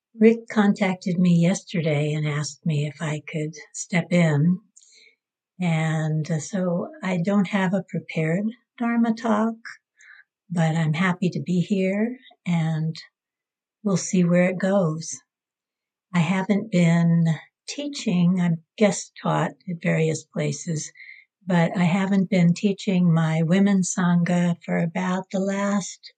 Rick contacted me yesterday and asked me if I could step in. And so I don't have a prepared Dharma talk, but I'm happy to be here and we'll see where it goes. I haven't been teaching. I've guest taught at various places, but I haven't been teaching my women's Sangha for about the last,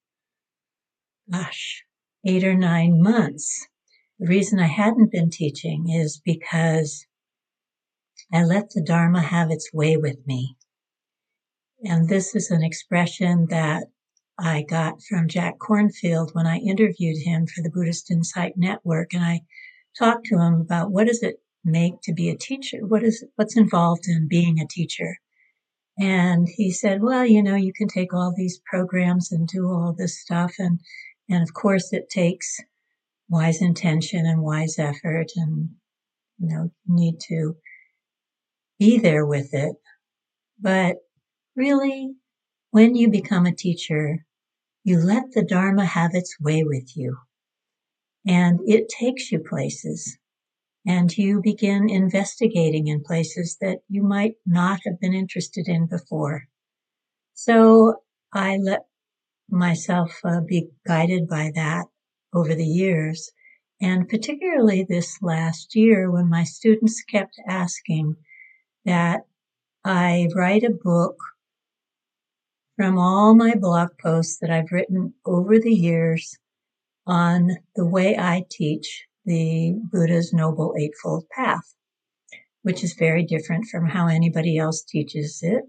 8 or 9 months. The reason I hadn't been teaching is because I let the Dharma have its way with me. And this is an expression that I got from Jack Kornfield when I interviewed him for the Buddhist Insight Network. And I talked to him about what does it make to be a teacher? What's involved in being a teacher? And he said, well, you can take all these programs and do all this stuff. And of course it takes wise intention and wise effort and, you need to be there with it. But really, when you become a teacher, you let the Dharma have its way with you. And it takes you places. And you begin investigating in places that you might not have been interested in before. So I let myself be guided by that over the years. And particularly this last year when my students kept asking that I write a book from all my blog posts that I've written over the years on the way I teach the Buddha's Noble Eightfold Path, which is very different from how anybody else teaches it.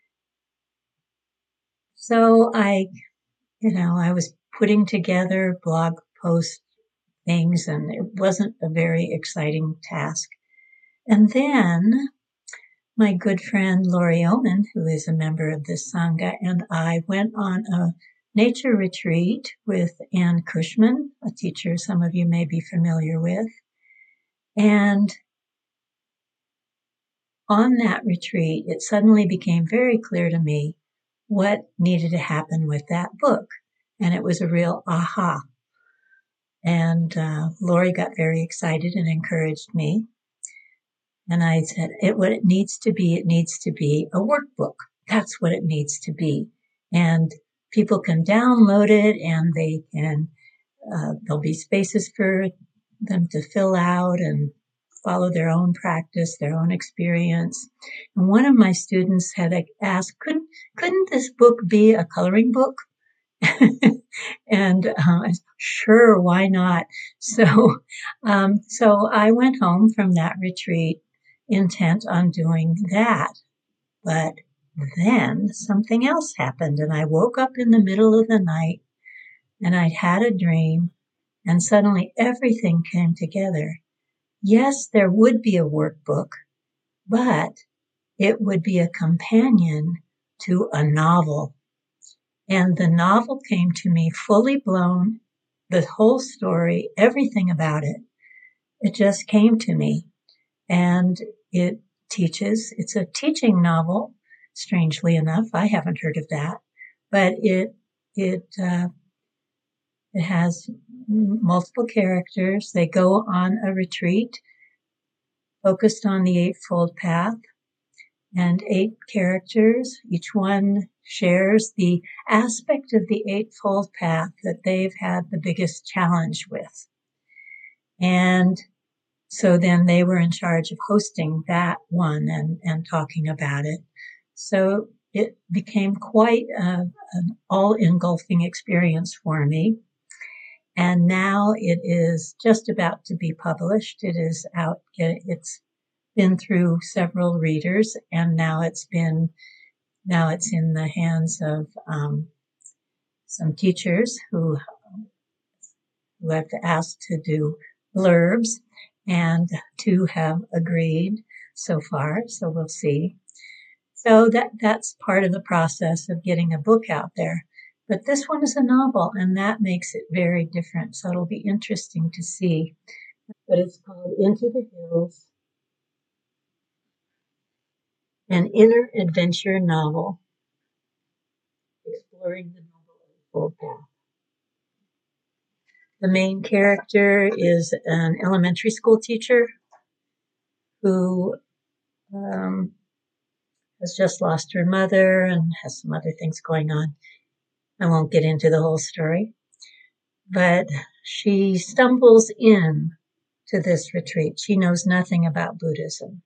So I was putting together blog post things and it wasn't a very exciting task. And then my good friend Laurie Oman, who is a member of this Sangha, and I went on a nature retreat with Ann Cushman, a teacher some of you may be familiar with. And on that retreat, it suddenly became very clear to me what needed to happen with that book. And it was a real aha. And Laurie got very excited and encouraged me. And I said, what it needs to be a workbook. That's what it needs to be. And people can download it and they can, there'll be spaces for them to fill out and follow their own practice, their own experience. And one of my students had asked, couldn't this book be a coloring book? And sure, why not? So I went home from that retreat intent on doing that. But then something else happened and I woke up in the middle of the night and I'd had a dream and suddenly everything came together. Yes, there would be a workbook, but it would be a companion to a novel. And the novel came to me fully blown, the whole story, everything about it. It just came to me. And it's a teaching novel, strangely enough. I haven't heard of that. But it has multiple characters. They go on a retreat focused on the Eightfold Path. And 8 characters, each one shares the aspect of the Eightfold Path that they've had the biggest challenge with. And so then they were in charge of hosting that one and talking about it. So it became quite an all-engulfing experience for me. And now it is just about to be published. It is out. It's been through several readers, and now it's in the hands of some teachers who have asked to do blurbs, and 2 have agreed so far. So we'll see. So that's part of the process of getting a book out there. But this one is a novel, and that makes it very different. So it'll be interesting to see. But it's called Into the Hills, an inner adventure novel exploring the Noble Eightfold Path. The main character is an elementary school teacher who has just lost her mother and has some other things going on. I won't get into the whole story, but she stumbles in to this retreat. She knows nothing about Buddhism,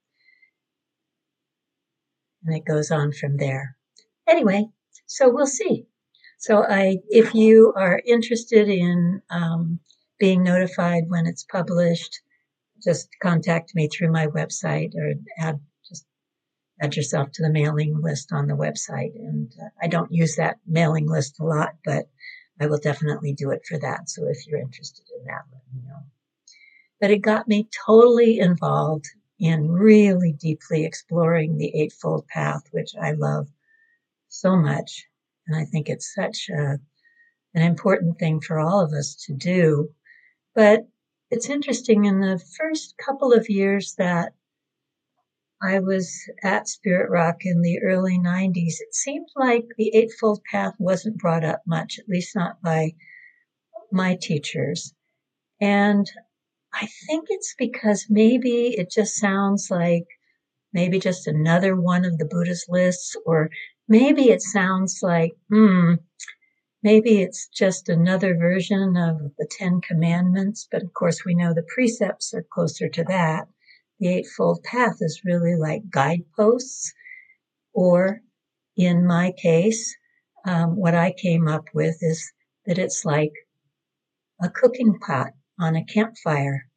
and it goes on from there. Anyway, so we'll see. So if you are interested in being notified when it's published, just contact me through my website or just add yourself to the mailing list on the website. And I don't use that mailing list a lot, but I will definitely do it for that. So if you're interested in that, let me know. But it got me totally involved in really deeply exploring the Eightfold Path, which I love so much. And I think it's such an important thing for all of us to do. But it's interesting, in the first couple of years that I was at Spirit Rock in the early 90s, it seemed like the Eightfold Path wasn't brought up much, at least not by my teachers. And I think it's because maybe it just sounds like maybe just another one of the Buddhist lists, or maybe it sounds like, maybe it's just another version of the Ten Commandments. But of course, we know the precepts are closer to that. The Eightfold Path is really like guideposts, or in my case, what I came up with is that it's like a cooking pot on a campfire.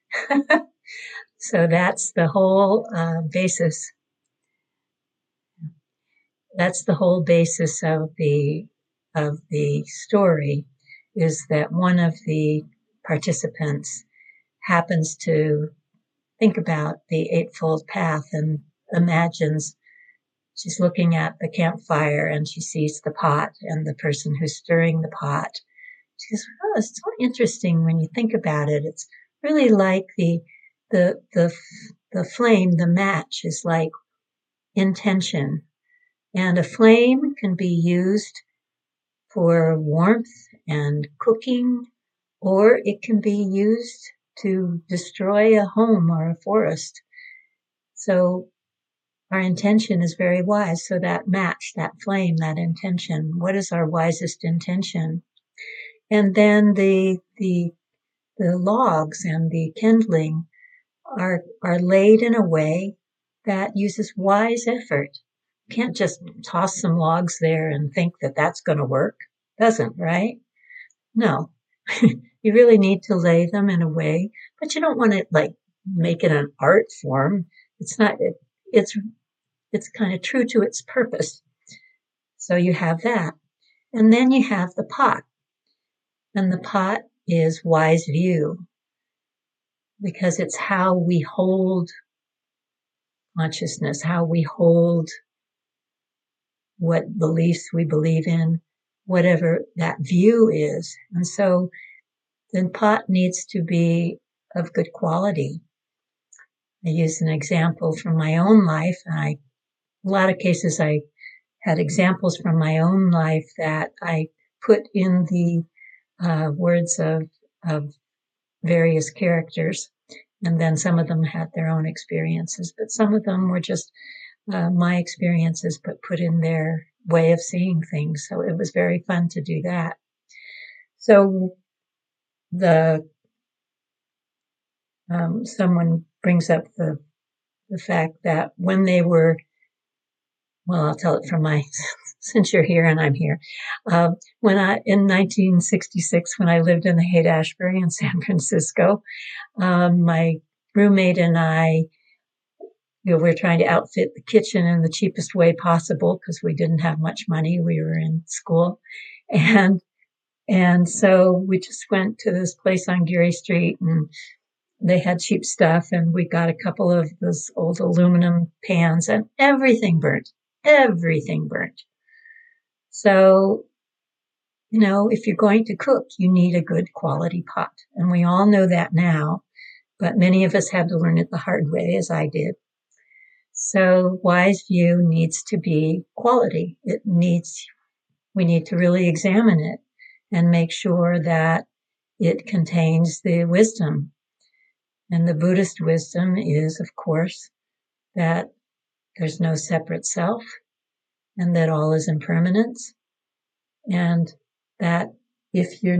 So that's the whole basis. That's the whole basis of the story, is that one of the participants happens to think about the Eightfold Path and imagines she's looking at the campfire and she sees the pot and the person who's stirring the pot. She goes, "Oh, it's so interesting when you think about it. It's really like the flame, the match is like intention. And a flame can be used for warmth and cooking, or it can be used to destroy a home or a forest. So our intention is very wise. So that match, that flame, that intention, what is our wisest intention?" And then the logs and the kindling are laid in a way that uses wise effort. You can't just toss some logs there and think that that's going to work. Doesn't, right? No. You really need to lay them in a way, but you don't want to like make it an art form. It's not, it's kind of true to its purpose. So you have that. And then you have the pot. And the pot is wise view, because it's how we hold consciousness, how we hold what beliefs we believe in, whatever that view is. And so the pot needs to be of good quality. I use an example from my own life. A lot of cases I had examples from my own life that I put in the words of various characters. And then some of them had their own experiences, but some of them were just my experiences, but put in their way of seeing things. So it was very fun to do that. So someone brings up the fact that when they were, well, I'll tell it from since you're here and I'm here. In 1966, when I lived in the Haight-Ashbury in San Francisco, my roommate and I, we were trying to outfit the kitchen in the cheapest way possible because we didn't have much money. We were in school. And so we just went to this place on Geary Street, and they had cheap stuff, and we got a couple of those old aluminum pans, and everything burnt. Everything burnt. So, if you're going to cook, you need a good quality pot. And we all know that now, but many of us had to learn it the hard way, as I did. So wise view needs to be quality. We need to really examine it and make sure that it contains the wisdom. And the Buddhist wisdom is, of course, that there's no separate self, and that all is impermanence, and that if you're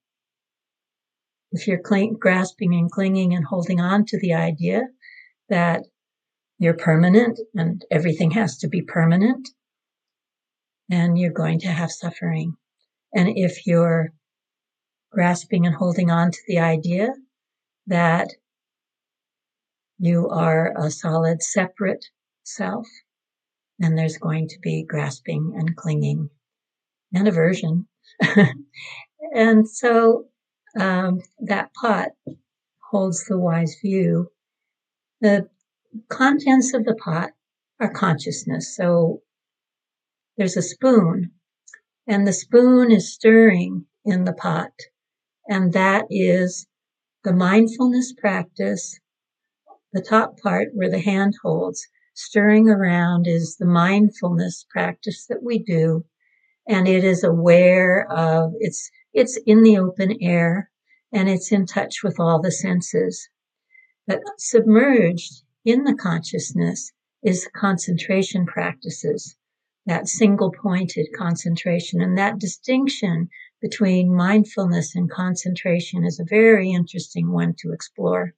grasping and clinging and holding on to the idea that you're permanent and everything has to be permanent, and you're going to have suffering. And if you're grasping and holding on to the idea that you are a solid, separate self, then there's going to be grasping and clinging and aversion. And so that pot holds the wise view. The contents of the pot are consciousness. So there's a spoon, and the spoon is stirring in the pot, and that is the mindfulness practice. The top part where the hand holds, stirring around, is the mindfulness practice that we do, and it is aware of, it's in the open air, and it's in touch with all the senses. But submerged in the consciousness is concentration practices, that single-pointed concentration. And that distinction between mindfulness and concentration is a very interesting one to explore.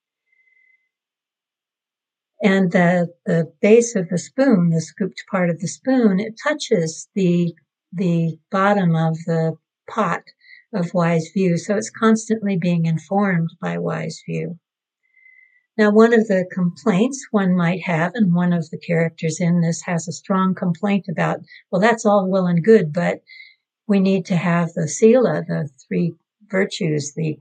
And the base of the spoon, the scooped part of the spoon, it touches the bottom of the pot of wise view. So it's constantly being informed by wise view. Now, one of the complaints one might have, and one of the characters in this has a strong complaint about, well, that's all well and good, but we need to have the sila, the three virtues, the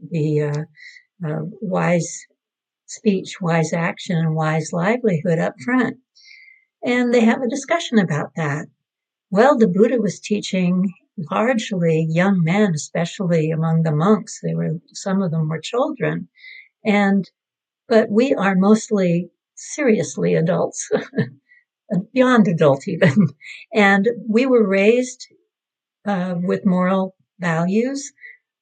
wise speech, wise action, and wise livelihood up front. And they have a discussion about that. Well, the Buddha was teaching largely young men, especially among the monks. Some of them were children. But we are mostly seriously adults, beyond adult even. And we were raised with moral values.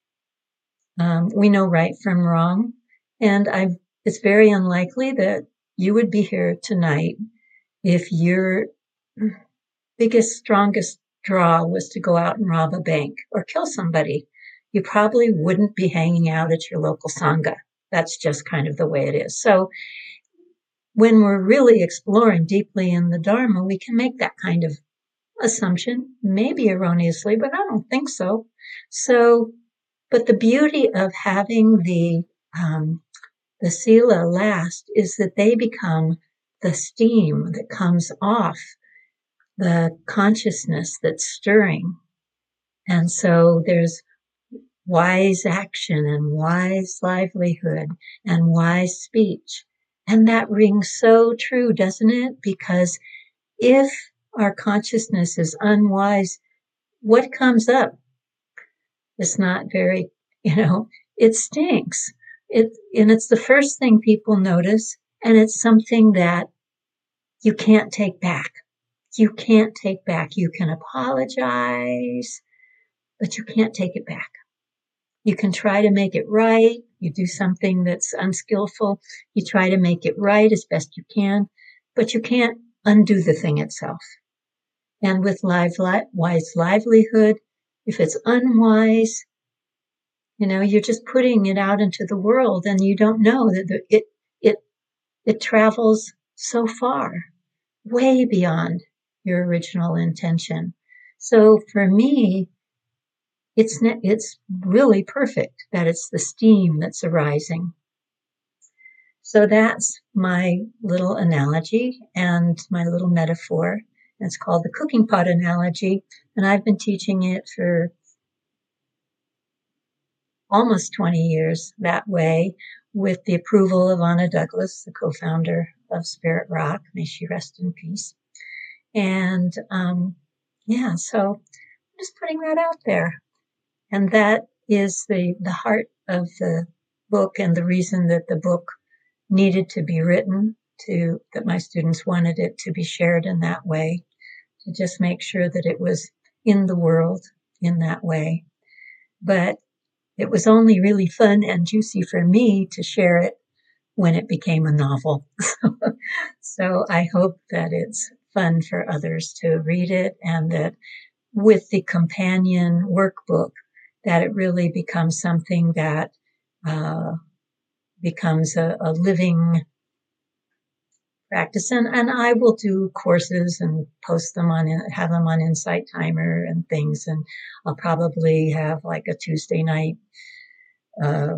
We know right from wrong. And it's very unlikely that you would be here tonight if your biggest, strongest draw was to go out and rob a bank or kill somebody. You probably wouldn't be hanging out at your local sangha. That's just kind of the way it is. So when we're really exploring deeply in the Dharma, we can make that kind of assumption, maybe erroneously, but I don't think so. But the beauty of having the sila last is that they become the steam that comes off the consciousness that's stirring. And so there's wise action and wise livelihood and wise speech. And that rings so true, doesn't it? Because if our consciousness is unwise, what comes up? It's not very, it stinks. And it's the first thing people notice, and it's something that you can't take back. You can't take back. You can apologize, but you can't take it back. You can try to make it right. You do something that's unskillful. You try to make it right as best you can, but you can't undo the thing itself. And with wise livelihood, if it's unwise, you're just putting it out into the world, and you don't know that it travels so far, way beyond your original intention. So for me, it's really perfect that it's the steam that's arising. So that's my little analogy and my little metaphor. It's called the cooking pot analogy, and I've been teaching it for almost 20 years that way, with the approval of Anna Douglas, the co-founder of Spirit Rock. May she rest in peace. And so I'm just putting that out there. And that is the heart of the book, and the reason that the book needed to be written, that my students wanted it to be shared in that way, to just make sure that it was in the world in that way. But it was only really fun and juicy for me to share it when it became a novel. So I hope that it's fun for others to read it, and that with the companion workbook, that it really becomes something that becomes a living practice. And I will do courses and post them have them on Insight Timer and things. And I'll probably have like a Tuesday night, uh,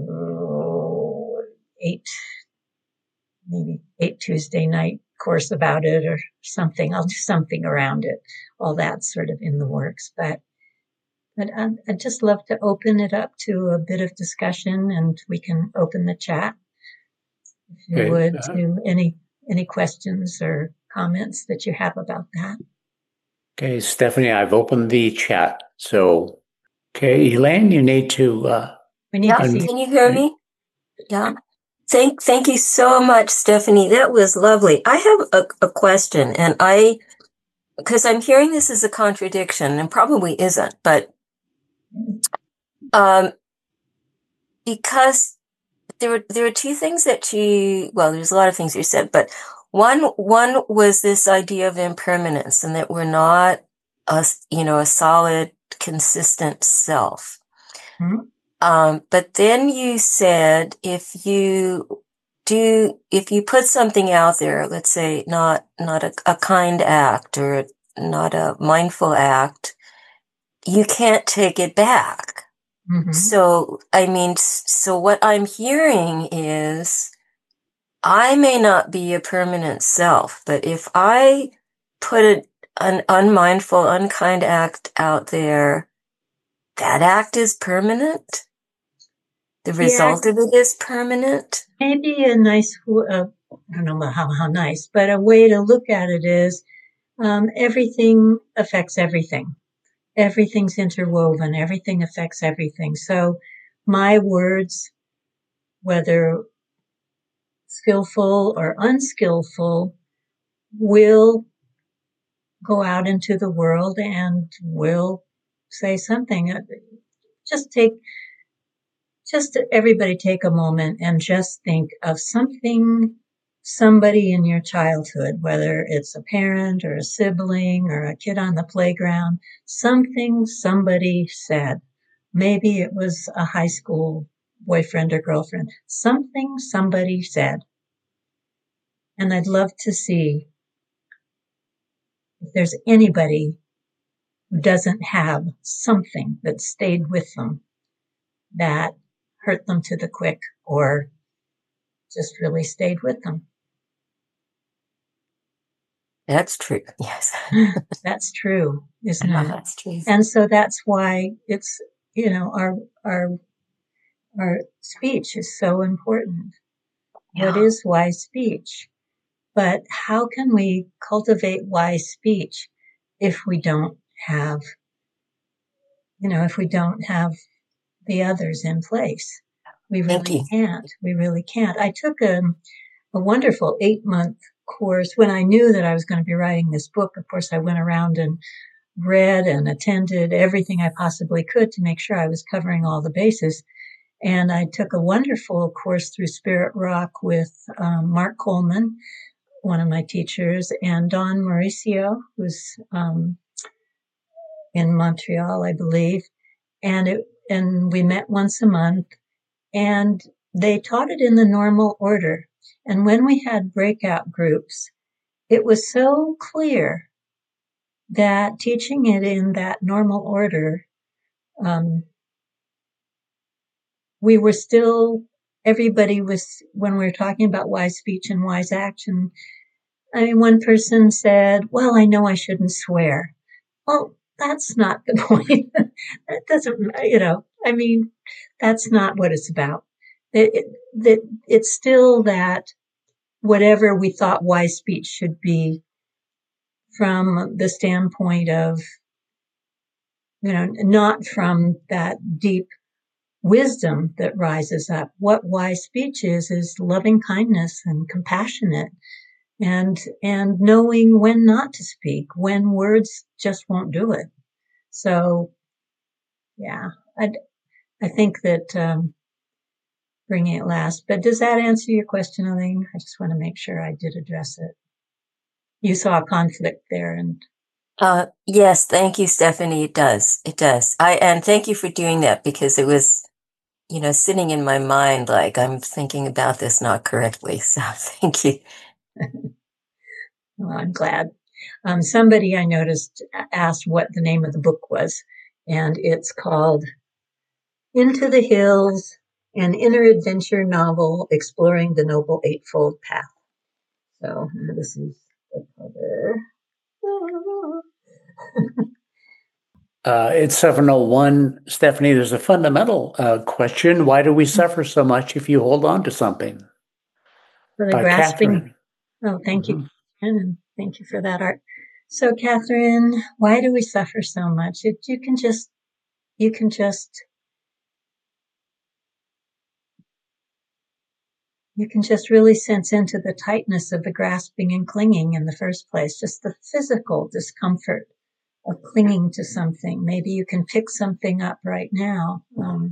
maybe 8 Tuesday night course about it or something. I'll do something around it. All that's sort of in the works. But I'd just love to open it up to a bit of discussion, and we can open the chat, if you would, to any questions or comments that you have about that. Okay, Stephanie, I've opened the chat. So, okay, Elaine, you need to. Can you hear me? Yeah. Thank you so much, Stephanie. That was lovely. I have a question, and because I'm hearing this as a contradiction, and probably isn't, but because there were two things that there's a lot of things you said, but one was this idea of impermanence, and that we're not a solid, consistent self. Mm-hmm. But then you said if you put something out there, let's say not a kind act or not a mindful act, you can't take it back. Mm-hmm. So what I'm hearing is I may not be a permanent self, but if I put an unmindful, unkind act out there, that act is permanent? The result of it is permanent? Maybe a nice, I don't know how nice, but a way to look at it is everything affects everything. Everything's interwoven. Everything affects everything. So my words, whether skillful or unskillful, will go out into the world and will say something. Just everybody take a moment and just think of somebody in your childhood, whether it's a parent or a sibling or a kid on the playground, something somebody said. Maybe it was a high school boyfriend or girlfriend, something somebody said. And I'd love to see if there's anybody who doesn't have something that stayed with them that hurt them to the quick or just really stayed with them. That's true. Yes. That's true, isn't it? That's true. And so that's why it's, our speech is so important. Yeah. What is wise speech? But how can we cultivate wise speech if we don't have, the others in place? We really can't. We really can't. I took a wonderful 8-month course when I knew that I was going to be writing this book. Of course, I went around and read and attended everything I possibly could to make sure I was covering all the bases. And I took a wonderful course through Spirit Rock with Mark Coleman, one of my teachers, and Don Mauricio, who's in Montreal, I believe. And we met once a month, and they taught it in the normal order. And when we had breakout groups, it was so clear that teaching it in that normal order, we were still, everybody was, when we were talking about wise speech and wise action, one person said, well, I know I shouldn't swear. Well, that's not the point. That doesn't, that's not what it's about. It's still that whatever we thought wise speech should be from the standpoint of, not from that deep wisdom that rises up. What wise speech is loving kindness and compassionate and knowing when not to speak, when words just won't do it. So, yeah, I think that bringing it last. But does that answer your question, Elaine? I just want to make sure I did address it. You saw a conflict there, and yes, thank you, Stephanie. It does. It does. And thank you for doing that, because it was, sitting in my mind like I'm thinking about this not correctly. So thank you. well, I'm glad. Somebody I noticed asked what the name of the book was, and it's called Into the Hills, an inner adventure novel exploring the Noble Eightfold Path. So this is the cover. It's 7:01. Stephanie, there's a fundamental question. Why do we suffer so much if you hold on to something? For the By grasping. Catherine. Oh, thank you, Catherine, and thank you for that, Art. So, Catherine, why do we suffer so much? You can just really sense into the tightness of the grasping and clinging in the first place, just the physical discomfort of clinging to something. Maybe you can pick something up right now.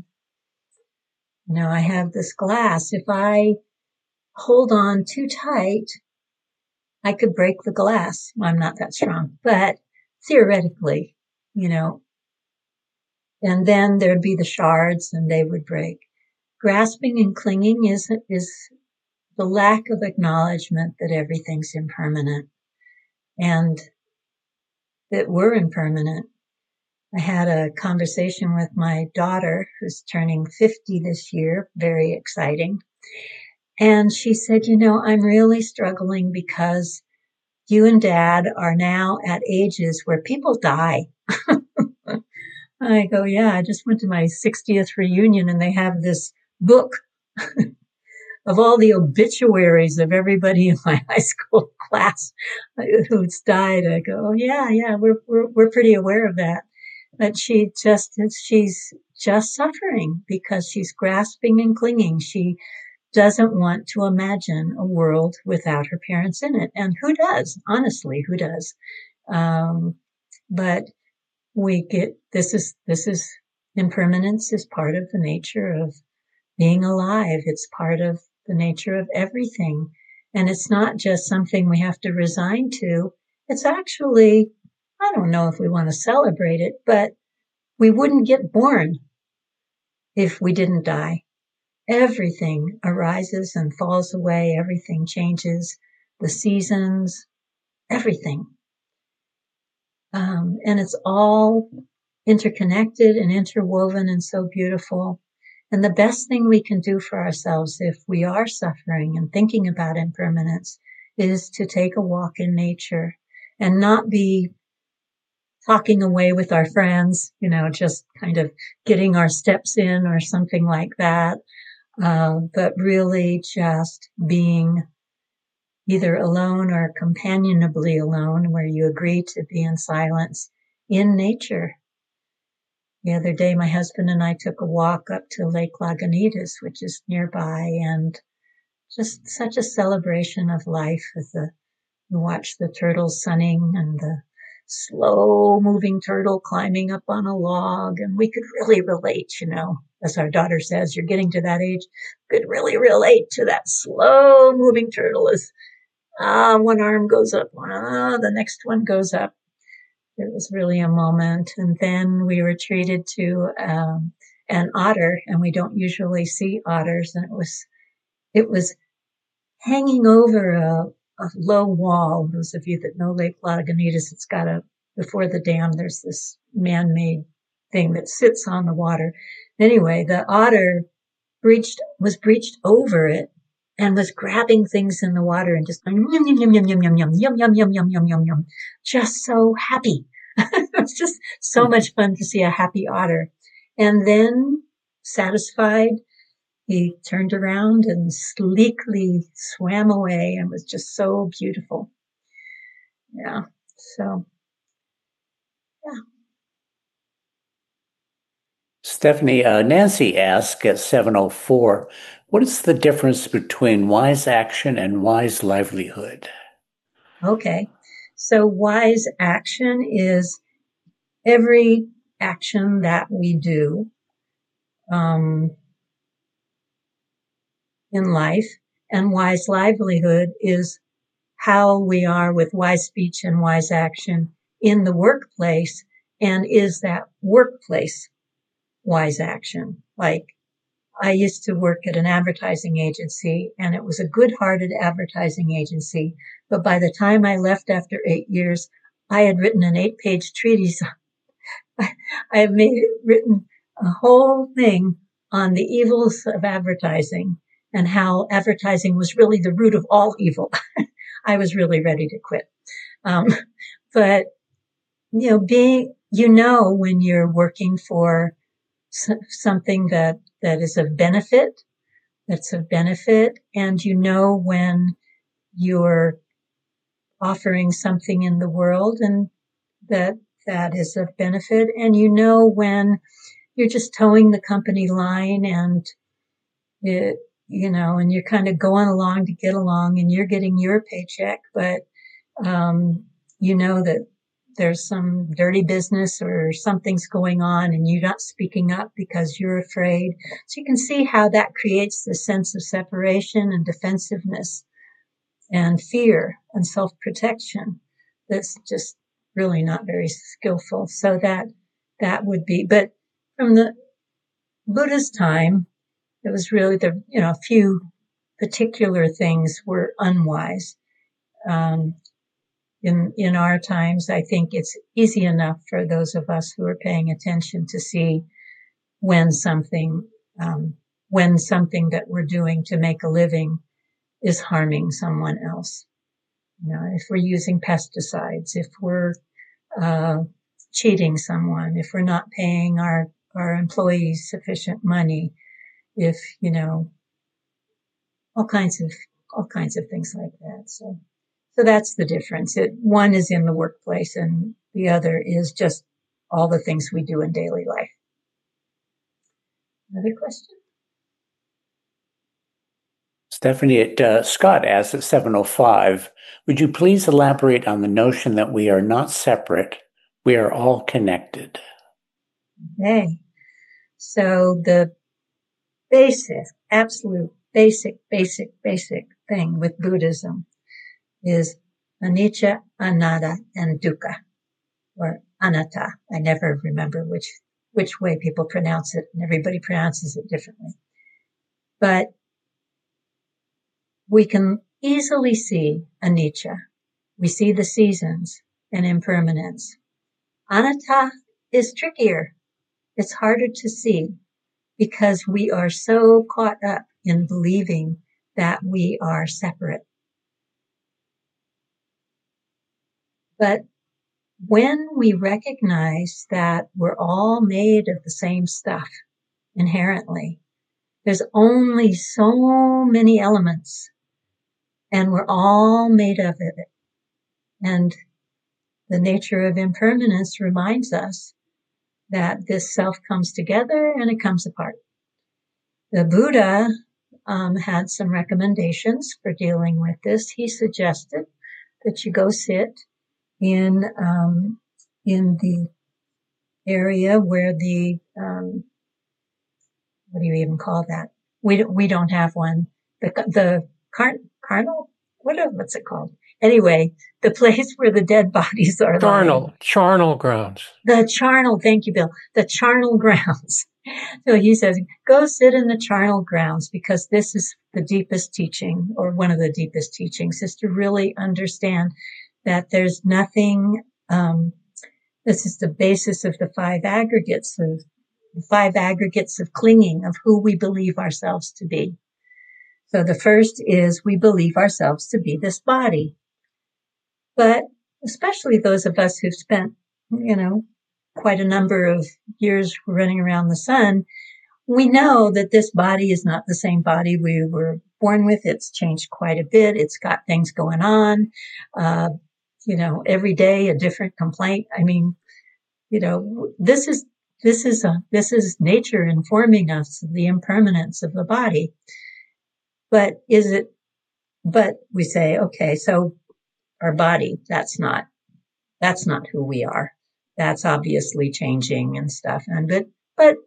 I have this glass. If I hold on too tight, I could break the glass. Well, I'm not that strong, but theoretically, and then there'd be the shards and they would break. Grasping and clinging is the lack of acknowledgement that everything's impermanent and that we're impermanent. I had a conversation with my daughter, who's turning 50 this year, very exciting. And she said, I'm really struggling because you and Dad are now at ages where people die. I go, yeah, I just went to my 60th reunion and they have this book of all the obituaries of everybody in my high school class who's died. I go, oh, yeah, we're pretty aware of that. But she's just suffering because she's grasping and clinging. She doesn't want to imagine a world without her parents in it. And who does? Honestly, who does? But this is impermanence is part of the nature of being alive. It's part of the nature of everything. And it's not just something we have to resign to. It's actually, I don't know if we want to celebrate it, but we wouldn't get born if we didn't die. Everything arises and falls away. Everything changes. The seasons, everything. And it's all interconnected and interwoven and so beautiful. And the best thing we can do for ourselves if we are suffering and thinking about impermanence is to take a walk in nature and not be talking away with our friends, just kind of getting our steps in or something like that. But really just being either alone or companionably alone, where you agree to be in silence in nature. The other day, my husband and I took a walk up to Lake Lagunitas, which is nearby, and just such a celebration of life as you watch the turtles sunning and the slow moving turtle climbing up on a log. And we could really relate, as our daughter says, you're getting to that age, could really relate to that slow moving turtle as one arm goes up, the next one goes up. It was really a moment. And then we were treated to an otter, and we don't usually see otters. And it was hanging over a low wall. Those of you that know Lake Lagunitas, it's got before the dam, there's this man-made thing that sits on the water. Anyway, the otter was breached over it and was grabbing things in the water and just yum, yum, yum, yum, yum, yum, yum, yum, yum, yum, yum, yum, yum, yum. Just so happy. It was just so much fun to see a happy otter. And then, satisfied, he turned around and sleekly swam away and was just so beautiful. Yeah. So, yeah. Stephanie, Nancy asked at 7:04, what is the difference between wise action and wise livelihood? Okay. So wise action is every action that we do in life. And wise livelihood is how we are with wise speech and wise action in the workplace. And is that workplace wise action? Like, I used to work at an advertising agency, and it was a good-hearted advertising agency. But by the time I left after 8 years, I had written an 8-page treatise. I had written a whole thing on the evils of advertising and how advertising was really the root of all evil. I was really ready to quit. But, when you're working for something that is of benefit, and when you're offering something in the world and that is of benefit, and when you're just towing the company line and and you're kind of going along to get along and you're getting your paycheck, but that there's some dirty business or something's going on and you're not speaking up because you're afraid. So you can see how that creates this sense of separation and defensiveness and fear and self-protection that's just really not very skillful. So that would be, but from the Buddha's time, it was really a few particular things were unwise. In our times, I think it's easy enough for those of us who are paying attention to see when something that we're doing to make a living is harming someone else. If we're using pesticides, if we're cheating someone, if we're not paying our employees sufficient money, if all kinds of things like that. So that's the difference. One is in the workplace and the other is just all the things we do in daily life. Another question? Stephanie, Scott asks at 7:05, would you please elaborate on the notion that we are not separate, we are all connected? Okay. So the absolute basic thing with Buddhism is anicca, anatta, and dukkha, or anatta. I never remember which way people pronounce it, and everybody pronounces it differently. But we can easily see anicca. We see the seasons and impermanence. Anatta is trickier. It's harder to see because we are so caught up in believing that we are separate. But when we recognize that we're all made of the same stuff inherently, there's only so many elements and we're all made of it. And the nature of impermanence reminds us that this self comes together and it comes apart. The Buddha had some recommendations for dealing with this. He suggested that you go sit in the area where the what do you even call that? We don't have one. The carnal, what's it called? Anyway, the place where the dead bodies are lying. Charnel grounds. The charnel, thank you, Bill. The charnel grounds. So he says, go sit in the charnel grounds because this is the deepest teaching, or one of the deepest teachings, is to really understand that there's nothing, this is the basis of the five aggregates of clinging, of who we believe ourselves to be. So the first is we believe ourselves to be this body. But especially those of us who've spent, quite a number of years running around the sun, we know that this body is not the same body we were born with. It's changed quite a bit. It's got things going on. Every day a different complaint. I mean, this is nature informing us of the impermanence of the body. But we say, okay, so our body, that's not who we are. That's obviously changing and stuff. But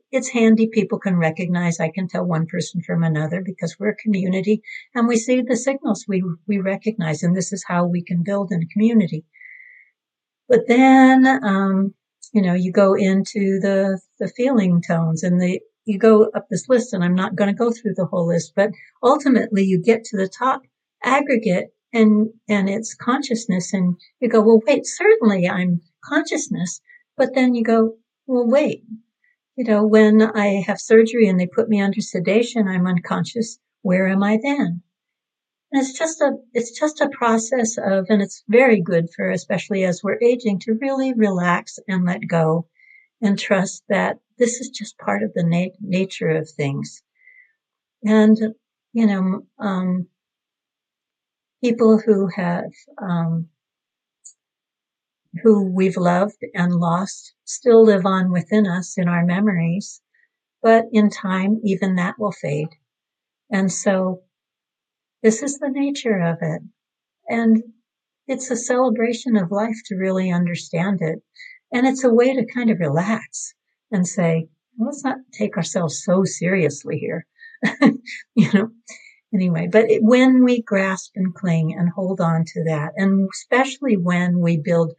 it's handy. People can recognize. I can tell one person from another because we're a community and we see the signals we recognize. And this is how we can build in a community. But then, you go into the feeling tones and you go up this list, and I'm not going to go through the whole list, but ultimately you get to the top aggregate and it's consciousness, and you go, well, wait, certainly I'm consciousness. But then you go, well, wait, when I have surgery and they put me under sedation, I'm unconscious. Where am I then? And it's just a process of, and it's very good for, especially as we're aging, to really relax and let go and trust that this is just part of the nature of things. And, people who have, who we've loved and lost still live on within us in our memories, but in time, even that will fade. And so this is the nature of it. And it's a celebration of life to really understand it. And it's a way to kind of relax and say, let's not take ourselves so seriously here. Anyway, but when we grasp and cling and hold on to that, and especially when we build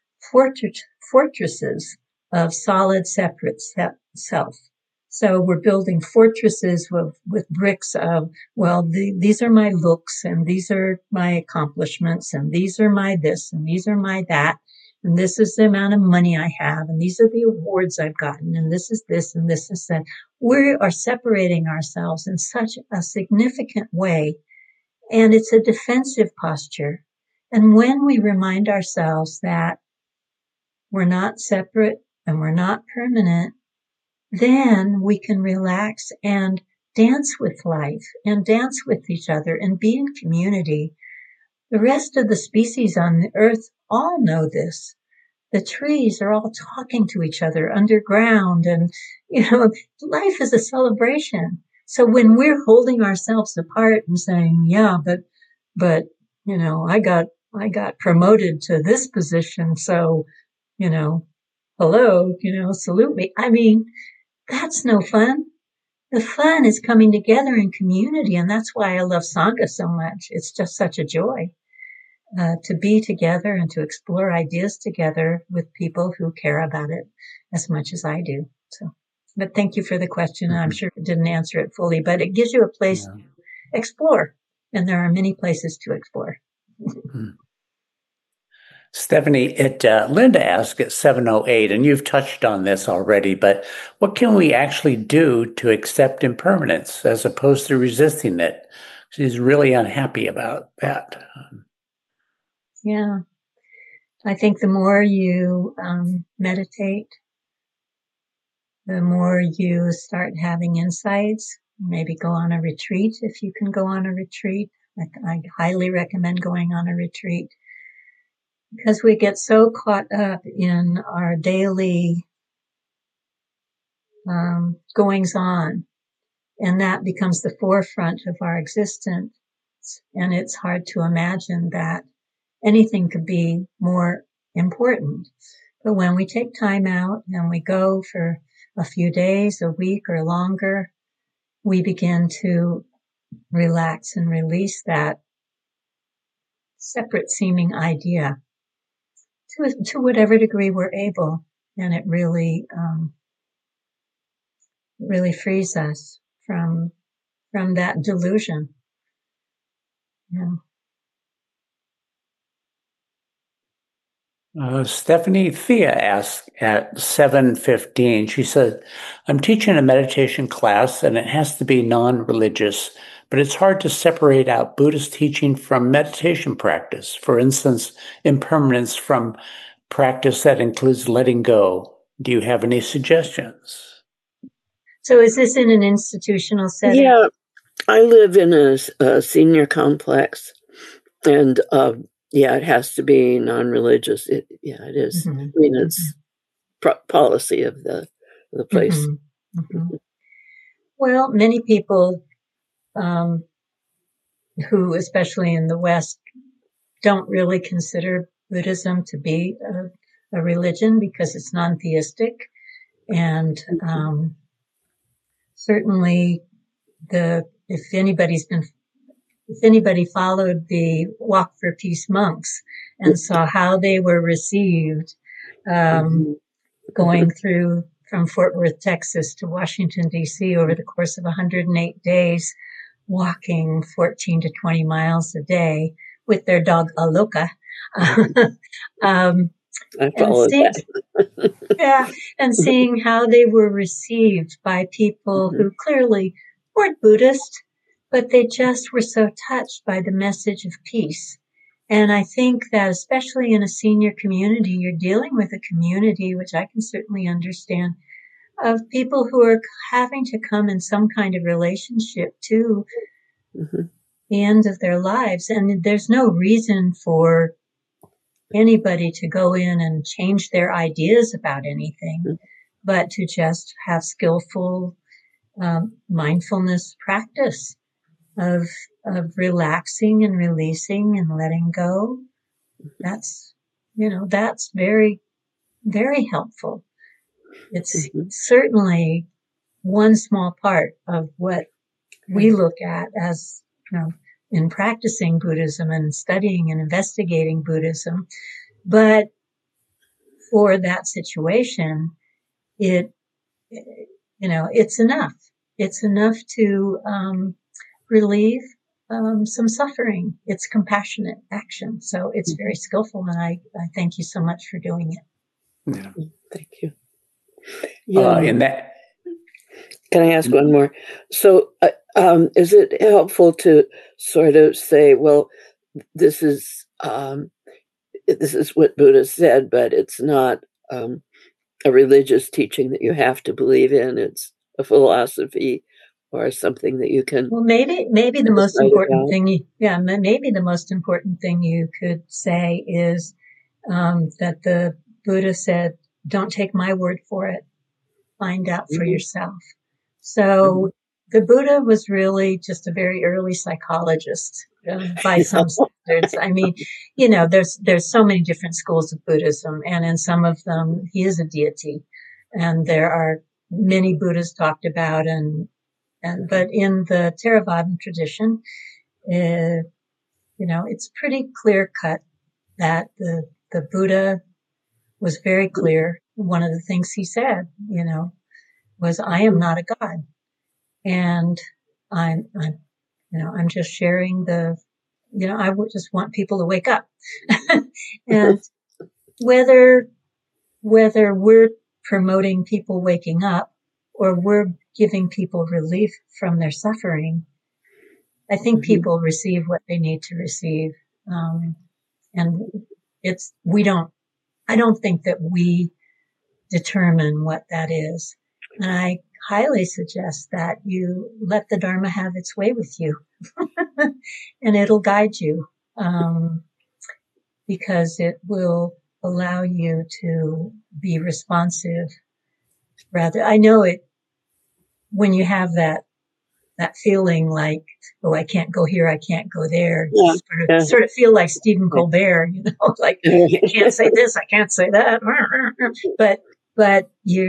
fortresses of solid, separate self. So we're building fortresses with bricks of, well, these are my looks, and these are my accomplishments, and these are my this, and these are my that, and this is the amount of money I have, and these are the awards I've gotten, and this is this, and this is that. We are separating ourselves in such a significant way, and it's a defensive posture. And when we remind ourselves that we're not separate and we're not permanent, then we can relax and dance with life and dance with each other and be in community. The rest of the species on the earth all know this. The trees are all talking to each other underground, and, life is a celebration. So when we're holding ourselves apart and saying, yeah, but, I got promoted to this position. So, hello, salute me. I mean, that's no fun. The fun is coming together in community, and that's why I love Sangha so much. It's just such a joy to be together and to explore ideas together with people who care about it as much as I do. So, but thank you for the question. Mm-hmm. I'm sure it didn't answer it fully, but it gives you a place to explore, and there are many places to explore. Mm-hmm. Stephanie, Linda asked at 7:08, and you've touched on this already, but what can we actually do to accept impermanence as opposed to resisting it? She's really unhappy about that. Yeah. I think the more you meditate, the more you start having insights. Maybe go on a retreat if you can go on a retreat. I highly recommend going on a retreat, because we get so caught up in our daily goings on, and that becomes the forefront of our existence. And it's hard to imagine that anything could be more important. But when we take time out and we go for a few days, a week, or longer, we begin to relax and release that separate seeming idea to whatever degree we're able. And it really frees us from that delusion. Yeah. Stephanie Thea asked at 7:15, she said, I'm teaching a meditation class and it has to be non-religious, but it's hard to separate out Buddhist teaching from meditation practice. For instance, impermanence from practice that includes letting go. Do you have any suggestions? So is this in an institutional setting? Yeah, I live in a senior complex, and it has to be non-religious. It is. Mm-hmm. I mean, it's policy of the place. Mm-hmm. Mm-hmm. Well, many people who, especially in the West, don't really consider Buddhism to be a religion because it's non-theistic, and certainly if anybody followed the Walk for Peace monks and saw how they were received, going through from Fort Worth, Texas to Washington, D.C. over the course of 108 days, walking 14 to 20 miles a day with their dog Aloka. I followed that. Yeah, and seeing how they were received by people who clearly weren't Buddhist, but they just were so touched by the message of peace. And I think that especially in a senior community, you're dealing with a community, which I can certainly understand, of people who are having to come in some kind of relationship to the end of their lives. And there's no reason for anybody to go in and change their ideas about anything, but to just have skillful mindfulness practice of relaxing and releasing and letting go. That's very, very helpful. It's certainly one small part of what we look at as, in practicing Buddhism and studying and investigating Buddhism. But for that situation, it's enough. It's enough to relieve some suffering. It's compassionate action. So it's very skillful, and I thank you so much for doing it. Yeah. Thank you. In that, can I ask one more? So is it helpful to sort of say, well, this is what Buddha said, but it's not a religious teaching that you have to believe in. It's a philosophy or something that you can. Well, maybe the most important thing. Maybe the most important thing you could say is that the Buddha said, "Don't take my word for it. Find out for yourself." So the Buddha was really just a very early psychologist by some standards. I mean, there's so many different schools of Buddhism, and in some of them, he is a deity, and there are many Buddhas talked about, but in the Theravadan tradition, it's pretty clear cut that the Buddha was very clear. One of the things he said, was, "I am not a god," and I'm just sharing I would just want people to wake up, and whether we're promoting people waking up or we're giving people relief from their suffering, I think people receive what they need to receive, and I don't think that we determine what that is. And I highly suggest that you let the Dharma have its way with you and it'll guide you, because it will allow you to be responsive. Rather, I know it, when you have that feeling like, oh, I can't go here, I can't go there. You sort of feel like Stephen Colbert, like I can't say this, I can't say that. But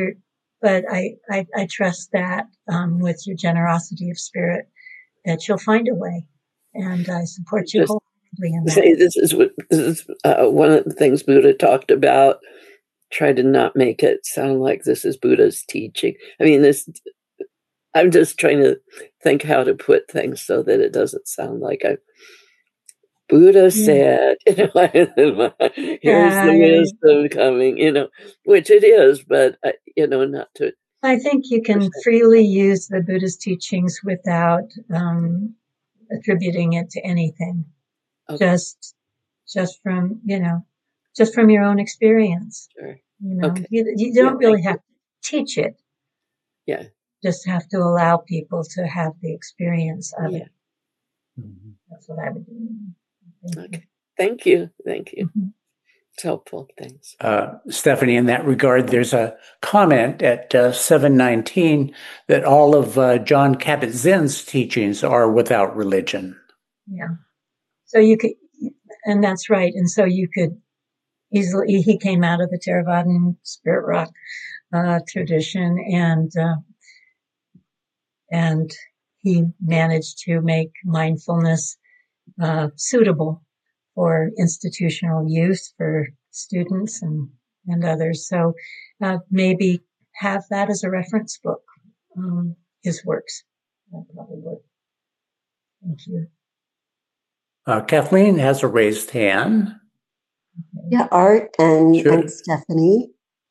I trust that with your generosity of spirit that you'll find a way, and I support you wholeheartedly in that. This is one of the things Buddha talked about. Try to not make it sound like this is Buddha's teaching. I mean, I'm just trying to think how to put things so that it doesn't sound like Buddha said, here's the wisdom coming, which it is, but, not to. I think you can freely use the Buddha's teachings without attributing it to anything. Okay. Just from your own experience. Sure. Okay. You don't really have to teach it. Yeah. Just have to allow people to have the experience of it. Mm-hmm. That's what I would do. Thank you. It's helpful. Thanks. Stephanie, in that regard, there's a comment at 719 that all of Jon Kabat-Zinn's teachings are without religion. Yeah. So you could, and that's right. And so you could easily, he came out of the Theravadan Spirit Rock tradition, and And he managed to make mindfulness suitable for institutional use for students and others. So maybe have that as a reference book, his works. That probably would. Thank you. Kathleen has a raised hand. Yeah, Art and Stephanie.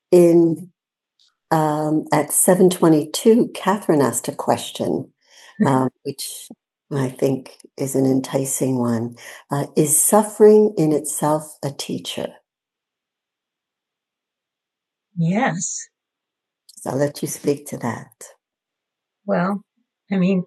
At 7:22, Catherine asked a question, which I think is an enticing one. Is suffering in itself a teacher? Yes. So I'll let you speak to that. Well, I mean,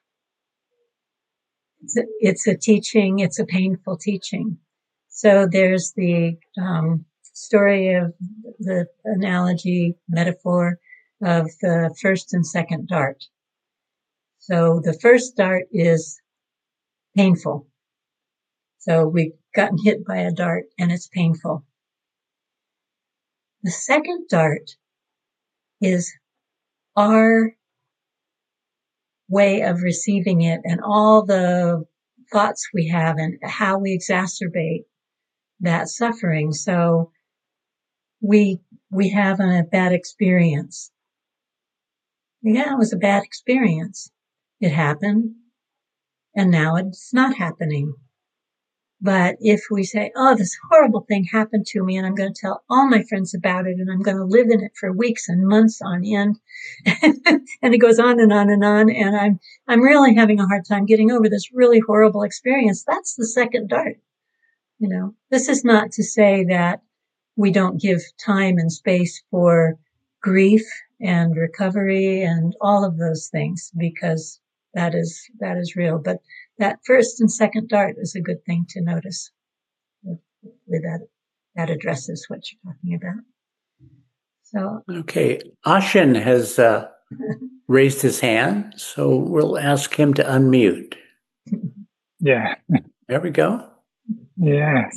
it's a teaching, it's a painful teaching. So there's the story of the analogy, metaphor of the first and second dart. So the first dart is painful. So we've gotten hit by a dart and it's painful. The second dart is our way of receiving it and all the thoughts we have and how we exacerbate that suffering. So we have a bad experience. Yeah, it was a bad experience. It happened and now it's not happening. But if we say, oh, this horrible thing happened to me and I'm going to tell all my friends about it and I'm going to live in it for weeks and months on end. And it goes on and on and on. And I'm really having a hard time getting over this really horrible experience. That's the second dart. You know, this is not to say that we don't give time and space for grief and recovery and all of those things, because that is real. But that first and second dart is a good thing to notice. With that addresses what you're talking about. So okay, Ashin has raised his hand, so we'll ask him to unmute. Yeah. There we go. Yes.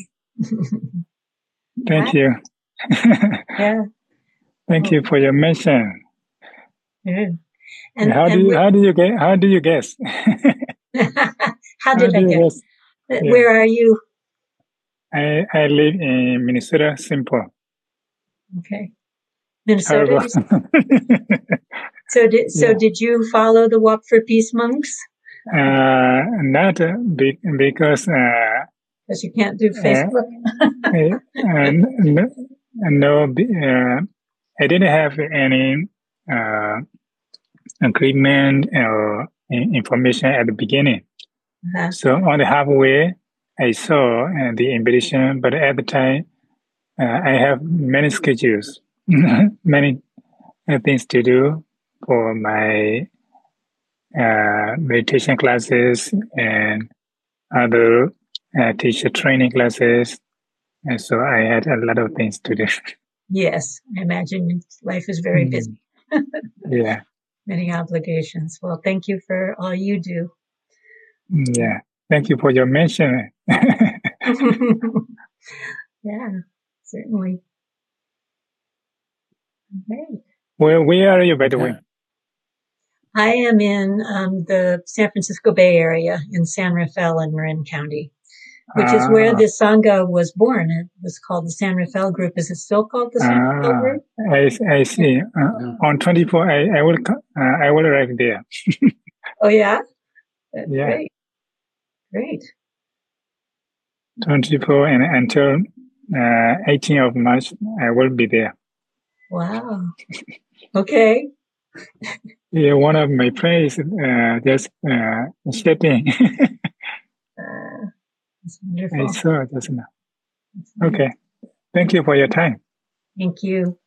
Thank you. Yeah. Thank you for your mention. Yeah. And how do you guess? How did I guess? Yeah. Where are you? I live in Minnesota, St. Paul. Okay. Minnesota. Did you follow the Walk for Peace monks? Not because you can't do Facebook. No, I didn't have any agreement or information at the beginning. Uh-huh. So on the halfway, I saw the invitation, but at the time, I have many schedules, many things to do for my meditation classes and other teacher training classes. And so I had a lot of things to do. Yes, I imagine life is very busy. Yeah. Many obligations. Well, thank you for all you do. Yeah. Thank you for your mention. Yeah, certainly. Okay. Where are you, by the way? I am in the San Francisco Bay Area in San Rafael and Marin County, which is where the Sangha was born. It was called the San Rafael Group. Is it still called the San Rafael Group? I see. On 24, I will arrive there. Oh, yeah? That's yeah. Great. 24 and until 18th of March, I will be there. Wow. Okay. Yeah, one of my prayers just setting. That's wonderful. I saw it just now. Okay. Thank you for your time. Thank you.